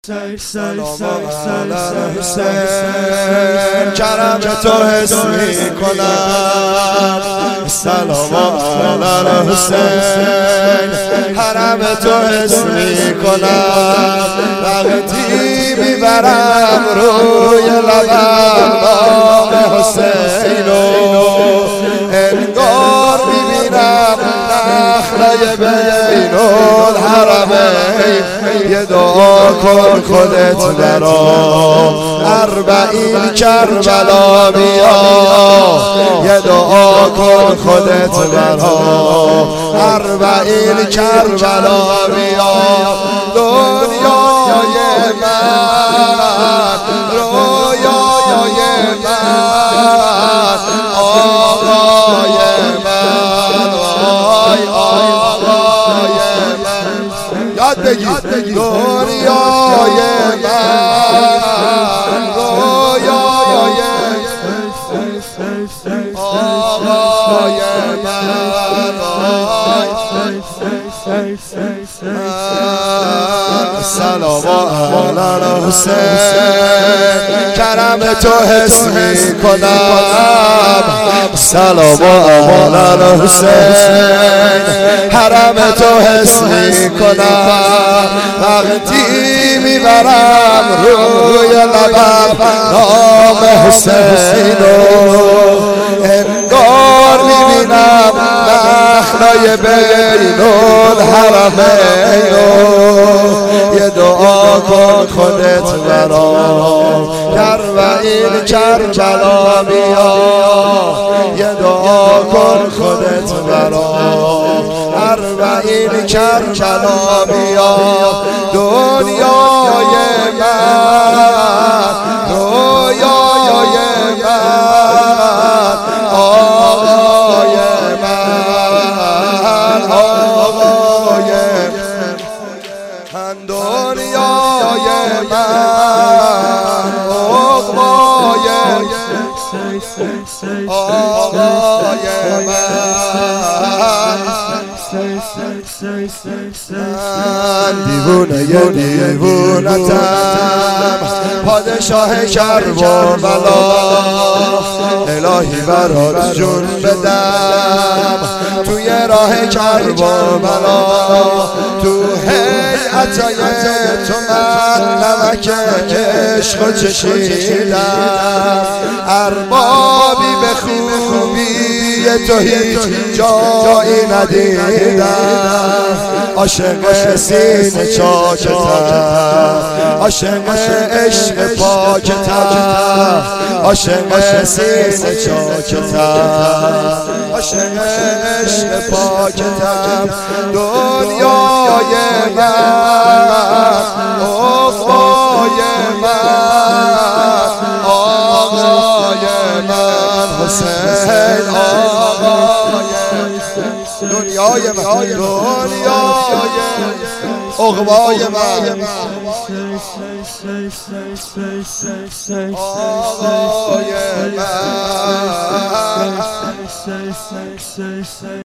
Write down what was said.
سلام علی حسین کرم تو حس میکنم سلام علی حسین حرم تو حس میکنم وقتی میبرم روی لبم نام حسینو انگار میبینم نخلای بین الحرمین یه دعا کن خودت برام 40 کربلا بیا یه دعا کن خودت برام 40 کربلا بیا دنیای من رویای من آقای من وای آقای من یاد بگید دنیای من رویای آقای من سلام علی حسین کرم تو حس میکنم سلام علی حسین حرم تو حس میکنم وقتی میبرم روی لبم نام حسینو انگار میبینم نخلای بین الحرمینو یه دعا کن خودت برام 40 کربلا بیا یه دعا کن خودت برام 40 کربلا بیا دنیای من رویای من آقای من آقای من دنیای من عقبای آقای من دیوونه دیوونتم پادشاه کربلا الهی برات جون بدم توی راه کربلا تو هیئتای تو من نمک عشقو چشیدم اربابی به خوبی تو هیچ جایی ندیدم عاشق سینه چاکتم عاشق عشق پاکتم عاشق سینه چاکتم عاشق عشق پاکتم دنیای من عقبای من آقای من حسین آقای دنیای من دنیای عقبای من آقای من